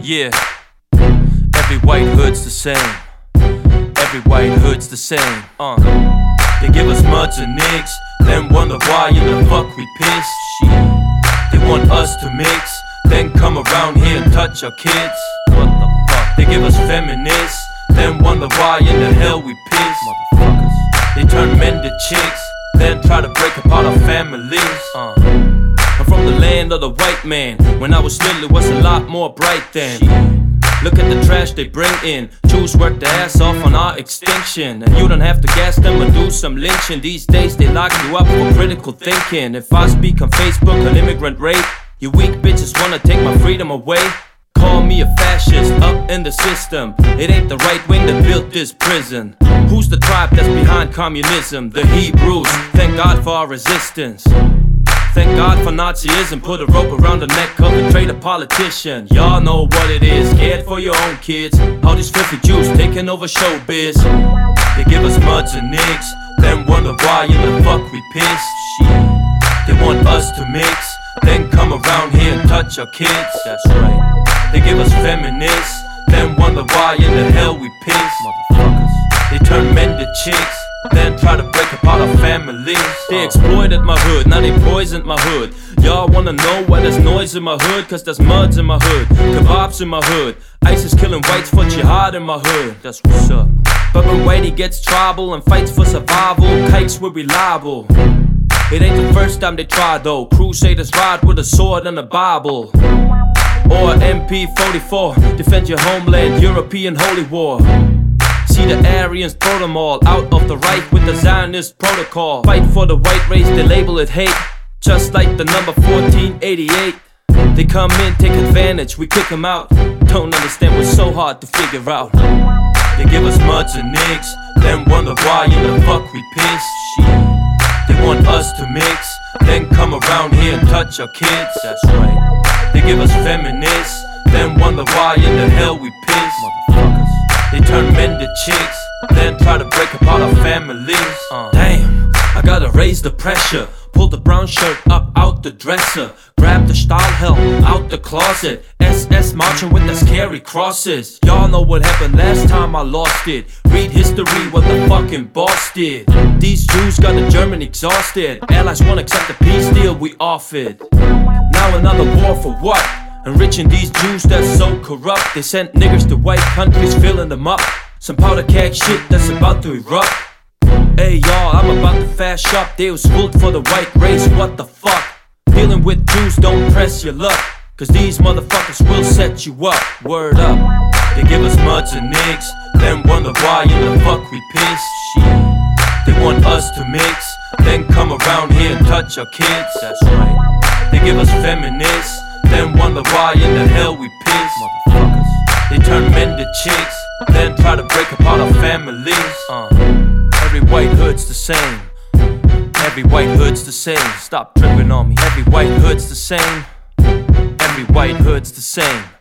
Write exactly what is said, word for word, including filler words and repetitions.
Yeah, every white hood's the same. Every white hood's the same. Uh, they give us muds and nicks, then wonder why in the fuck we piss. Shit. They want us to mix, then come around here and touch our kids. What the fuck? They give us feminists, then wonder why in the hell we piss. Motherfuckers. They turn men to chicks, then try to break apart our families. Uh. I'm from the land of the white man. When I was little, it was a lot more bright then. Look at the trash they bring in. Jews work their ass off on our extinction, and you don't have to gas them or do some lynching. These days they lock you up for critical thinking. If I speak on Facebook on immigrant rape, you weak bitches wanna take my freedom away. Call me a fascist, up in the system. It ain't the right wing that built this prison. Who's the tribe that's behind communism? The Hebrews. Thank God for our resistance. Thank God for Nazism. Put a rope around the neck of a traitor politician. Y'all know what it is, scared for your own kids. All these filthy Jews taking over showbiz. They give us muds and nicks, then wonder why in the fuck we piss. Shit. They want us to mix, then come around here and touch our kids. That's right. They give us feminists, then wonder why in the hell we piss. Motherfuckers. They turn men to chicks, then try to break apart our families. They exploited my hood, now they poisoned my hood. Y'all wanna know why there's noise in my hood? Cause there's muds in my hood, kebabs in my hood. ISIS killing whites for jihad in my hood. That's what's up. But when Whitey gets trouble and fights for survival, kikes were reliable. It ain't the first time they try though. Crusaders ride with a sword and a Bible. Or M P forty-four, defend your homeland, European holy war. See the Aryans throw them all out of the right with the Zionist protocol. Fight for the white race, they label it hate, just like the number fourteen eighty-eight. They come in, take advantage, we kick them out. Don't understand what's so hard to figure out. They give us muds and nicks, then wonder why in the fuck we piss. Shit. They want us to mix, then come around here and touch our kids. That's right. They give us feminists, then wonder why in the hell we piss. Motherfuckers. They turn men to chicks, then try to break apart our families. uh. Damn, I gotta raise the pressure. Pull the brown shirt up out the dresser. Grab the Stahlhelm out the closet. S S marching with the scary crosses. Y'all know what happened last time I lost it. Read history, what the fucking boss did. These Jews got the German exhausted. Allies won't accept the peace deal we offered. Now another war for what? Enriching these Jews that's so corrupt. They sent niggers to white countries, filling them up. Some powder keg shit that's about to erupt. Hey y'all, I'm about to fast up. They was ruled for the white race, what the fuck? Dealing with Jews, don't press your luck, cause these motherfuckers will set you up. Word up. They give us muds and nicks, then wonder why in the fuck we piss. Shit. They want us to mix, then come around here and touch our kids. That's right. They give us feminists, then wonder why in the hell we piss. Motherfuckers. They turn men to chicks, then try to break apart our families. uh. Every white hood's the same. Every white hood's the same. Stop tripping on me. Every white hood's the same. Every white hood's the same.